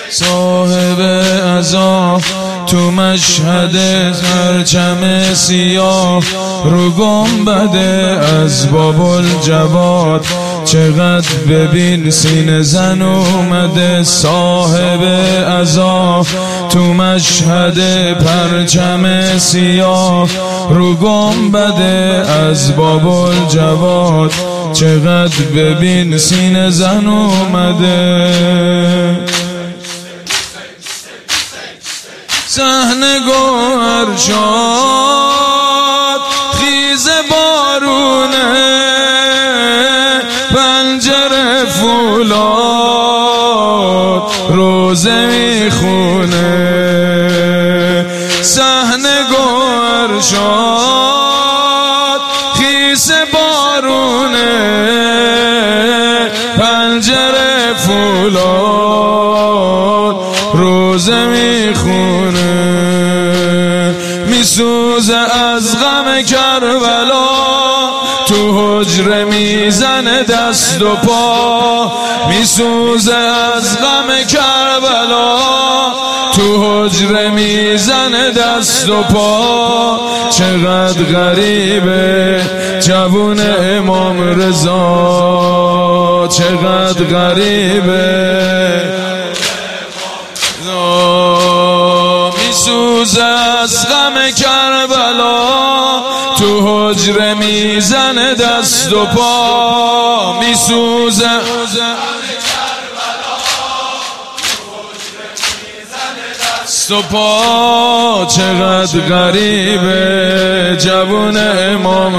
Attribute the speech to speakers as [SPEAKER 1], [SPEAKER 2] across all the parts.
[SPEAKER 1] صاحب عزا تو مشهد پرچم سیاه رو گنبد از باب الجواد، چقدر ببین سینه زن اومده. صاحب عزا تو مشهد پرچم سیاه رو گنبد از باب الجواد، چقدر ببین سینه زن اومده. صحنه گوهر شد خیز بارونه، پنجره فولاد روزه میخونه. صحنه گوهر شد خیز بارونه، پنجره فولاد روزه میخونه. میسوزه از غم کربلا تو حجره میزنه دست و پا، میسوزه از غم کربلا تو حجره میزنه دست و پا. چقدر غریبه جوون امام رضا، چقدر غریبه. میسوزه از غم کربلا تو حجره میزنه دست و پا، میسوزه دست و پا. چقدر غریبه جوون امام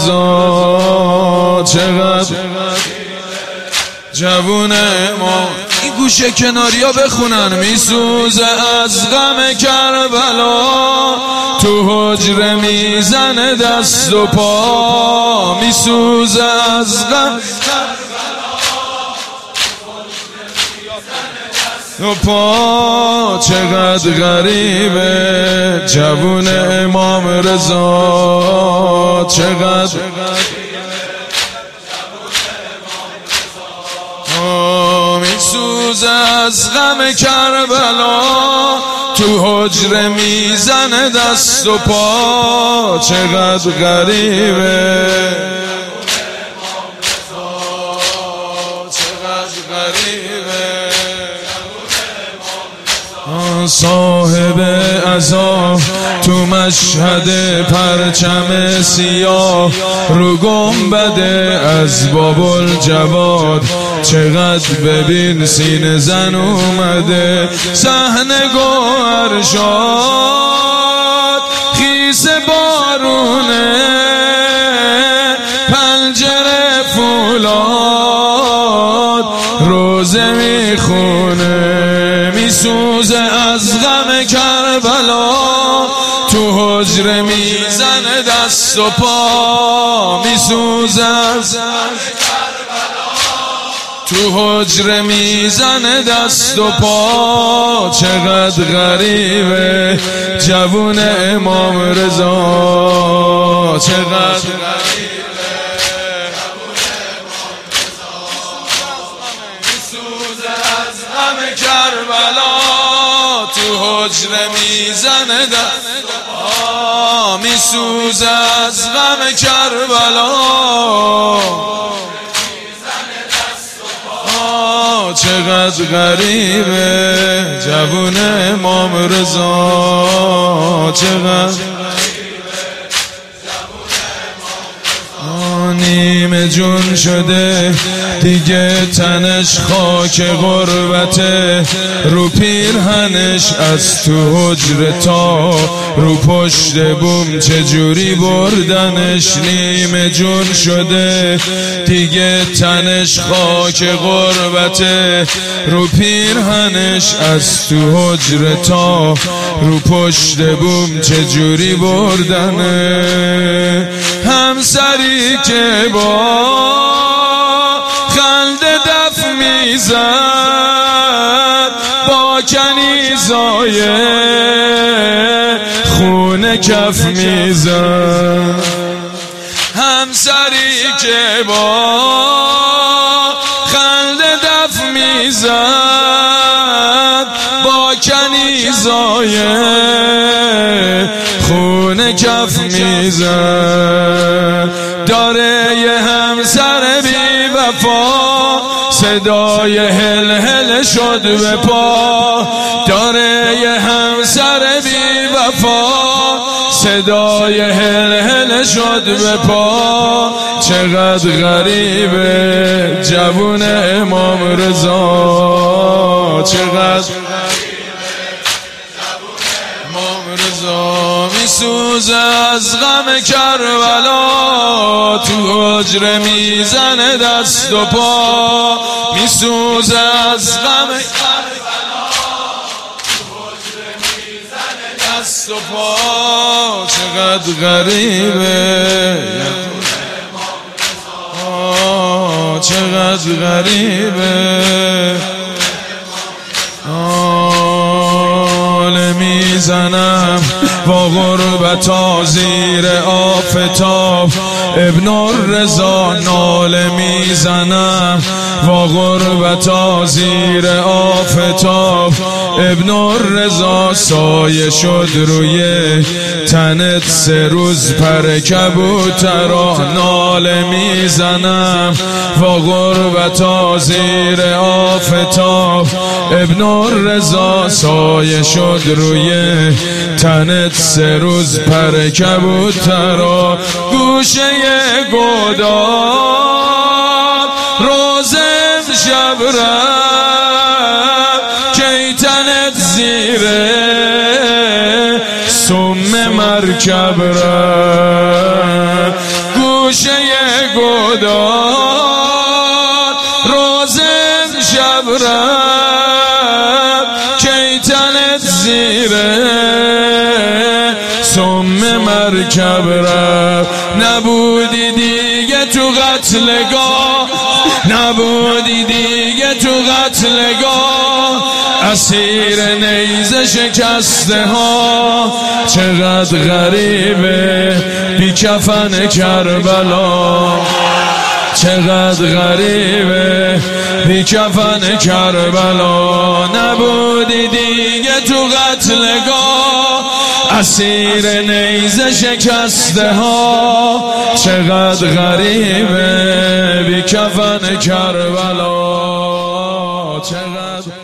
[SPEAKER 1] رضا، چقدر جوون امام. این گوشه کناریا بخونن. میسوزه از غم کربلا تو حجره میزنه دست و پا، میسوزه از غم و پا. چقدر غریبه جوون امام رضا، چقدر میسوزه از غم کربلا تو حجره میزنه دست و پا. چقدر غریبه، چقدر غریبه. صاحب عزا تو مشهد پرچم سیاه رو گنبد از باب الجواد، چقدر ببین سینه زن اومده. صحنه گوهر شد خیس بارونه، پنجره فولاد روزه میخونه. میسوزه از غم کربلا تو حجره میزنه دست و پا، میسوزه از تو حجره میزنه دست و پا. چقدر غریبه جوون امام رضا، چقدر غریبه جوون امام رضا. میسوزه از غم کربلا تو حجره میزنه دست و پا، میسوزه از غم کربلا. چقدر غریبه جوون امام رضا، چقدر نیمه جون شده دیگه تنش خاک غربته، رو پیرهنش از تو حجره تا رو پشت بوم چجوری بردنش. نیمه جون شده دیگه تنش خاک غربته، رو پیرهنش از تو حجره تا رو پشت بوم چجوری بردنه. همسری که با خنده دف میزد با کنیزای خونه کف میزد. همسری که با خنده دف میزد رضای خون کف میزن، داره یه همسر بی وفا صدای هل هل شد به پا، داره یه همسر بی وفا صدای هل هل شد به پا. چقدر غریبه جوون امام رضا، چقدر امام رضا میسوزه از غم کربلا، تو حجره میزنه دست و پا، میسوزه از غم کربلا، تو حجره میزنه دست و پا. چقدر غریبه چقدر غریبه ناله میزنم با غربتا زیر آفتاب، ابن الرضا ناله میزنم با غربتا زیر آفتاب، ابن الرضا سایه شد روی تنت 3 روز پر کبوترا، ناله میزنم با غربتا زیر آفتاب، ابن الرضا سایه شد روی تنت 3 روز پر کبوترا. گوشه گودار روزم شب رفت کی تنت زیره سم مرکب رفت، گوشه گودار روزم شب رفت کی تنت زیره سم مرکب رفت. نبودی دیگه تو قتلگاه، نبودی دیگه تو قتلگاه، اسیر نیزه شکسته ها. چقدر غریبه بی کفن کربلا، چقدر غریبه بی کفن کربلا. نبودی دیگه تو قتلگاه، اسیر نیزه شکسته ها. چقدر غریبه بی کفن کربلا، چقدر